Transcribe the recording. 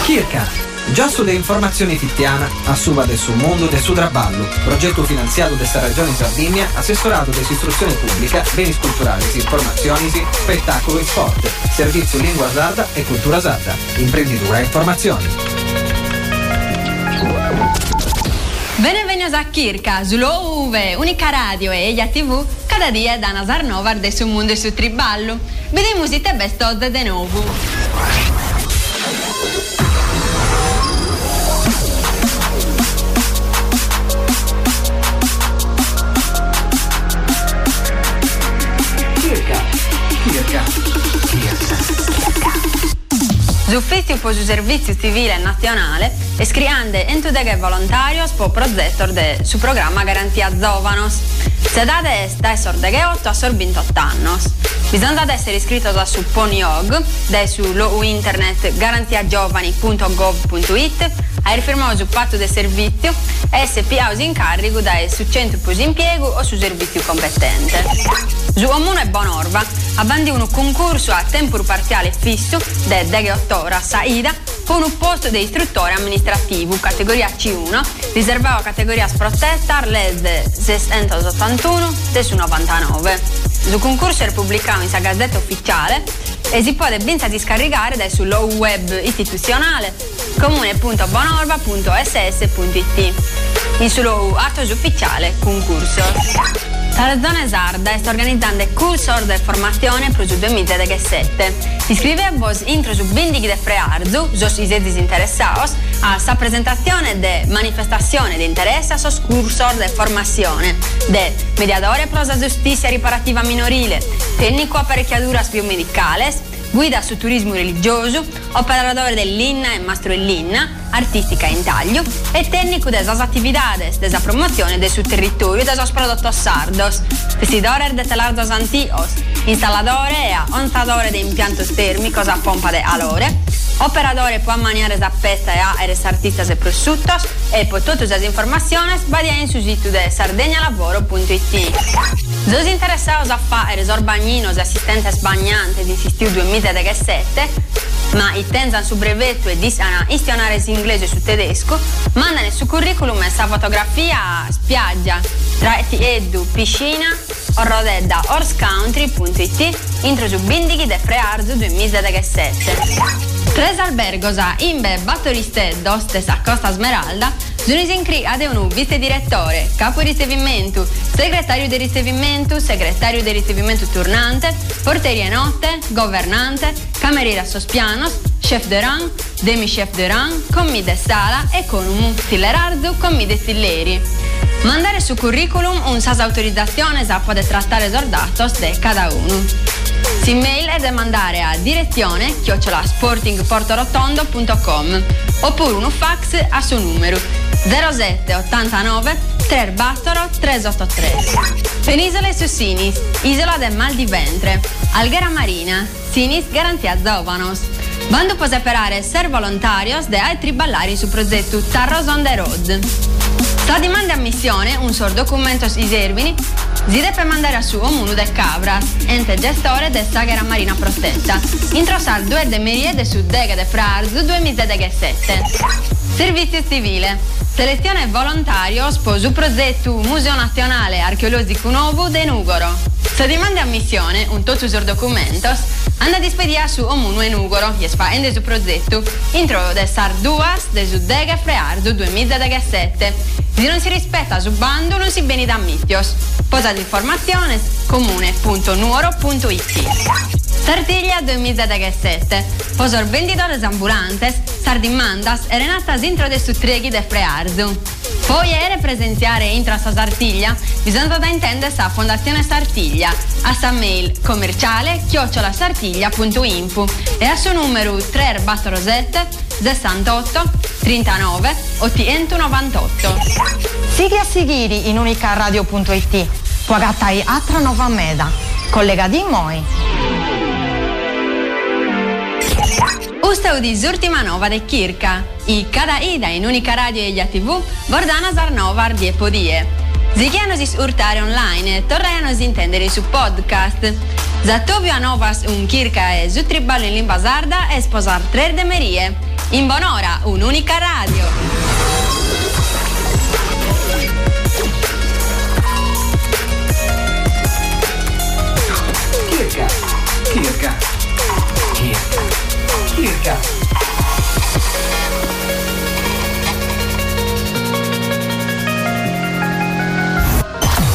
Kirka, giusto de informazioni fittiana, a suba del suo mondo del suo traballo, progetto finanziato desta Regione Sardegna, assessorato dell'istruzione pubblica, beni culturali, informazioni, spettacolo e sport, servizio lingua sarda e cultura sarda, imprenditura e informazioni. Benvenuti a Kirka, sulla UV, Unica Radio e Elia TV, cada dia da Nazar Novar del suo mondo e su triballo. Vediamo se te bestozze de nuovo. L'Ufficio per il Servizio Civile Nazionale è scriande entudeghe volontarios po progetto su programma Garantia Giovanos. Se date esta è sordeghe 8 a sorbinto 8 annos. Bisogna essere iscritto da su Poniog, su internet garantiagiovani.gov.it, a firmato su patto del servizio e SPA in carico da su 100 plus impiego o su servizio competente. Su Comune Bonorva abbandi un concorso a tempo parziale fisso de 8 ore a Saida con un posto di istruttore amministrativo categoria C1 riservato a categoria protetta les 681 su 99. Il concorso è pubblicato in Gazzetta Ufficiale e si può ben scaricare dal sul web istituzionale comune.bonorva.ss.it in sullo atto ufficiale concorso. La Regione Sarda sta organizzando il corso di formazione per il 2017. Iscrivevos intro su Bindighi de Frearzu, sos i disinteressados, a sta presentazione de manifestazione di interesse a sos corso di formazione de mediatore pro la giustizia riparativa minorile, tecnico apparecchiaduras biomedicales, guida su turismo religioso, operatore dell'Inna e mastro dell'Inna, artistica in taglio e tecnico de esas actividades, de esa promozione de su territorio de esos productos sardos, testidore de telardos antios, installadore e ontadore de impiantos termicos a pompa de alore, operadore può maniare a pesta e a eres artistas e prosciuttos e poi tutte le informazioni vadien su sito de sardegnalavoro.it. Los interessados a fare esorbagninos e assistentes bagnantes in sistema 2017, ma intendan su brevetto e disano istionare inglese su tedesco, mandano su curriculum essa fotografia a spiaggia, traetti edu, piscina, orrodedda horsecountry.it, intro su Bindighi de Frearzu 2017. Tres albergos a Imbe Battoristeddos de sa Costa Smeralda sono iscritti ad un vice direttore, capo di ricevimento, segretario di ricevimento turnante, porteria notte, governante, cameriera sospianos, chef de rang, demi-chef de rang, commis de sala, economum, stillerarzu, commis de stilleri. Mandare su curriculum un sas autorizzazione a poter trattare esordatos de cada uno. S'email è da mandare a direzione@sportingportorotondo.com oppure un fax a suo numero 07 89 3 Battoro 383. Penisole su Sinis, isola del mal di ventre, Alghera Marina, Sinis Garantia Giovanos. Quando può separare ser volontarios de altri ballari su progetto Tarros on the Road. Sta dimanda ammissione un sor documento i servini si deve mandare a su Omunu de Cabras, ente gestore de Saghera Marina Protetta, introssar 2 demerie de su Dega de Frearzu 2017. Servizio civile. Selezione volontario sposo progetto Museo Nazionale Archeologico Nuovo de Nugoro. Se dimanda ammissione un tutto sur documentos anda di spedia su Omunu e Nugoro, jesfa ende su progetto intro de Sar Duas de su Dega Frearzu 2017. Se non si rispetta su bando non si beni da mittios. Posa di informazione comune.nuoro.it. Sardiglia 2017. Posor venditores ambulantes, sardimandas e renatas intro de su treghi de Frearzu. Poi era presenziare intro a sa Sartiglia, bisogna da intendere sa Fondazione Sartiglia, a sa mail commerciale @sartiglia.info e a suo numero 3 Battorosette 68 39 898. Sighi a Sighiri in unicaradio.it. Puagatai Atra Nova Meda. Collega di Moi. Usta udis ultima nova de Kirka. I cada ida in Unica Radio e Elia TV, Bordana Zarnovar die podie. Zighianosis urtare online e torraianos intendere su podcast. Zatovio a novas un Kirka e su triballo in limba sarda e sposar 3 demerie. In buon'ora, un'unica radio. Kirka.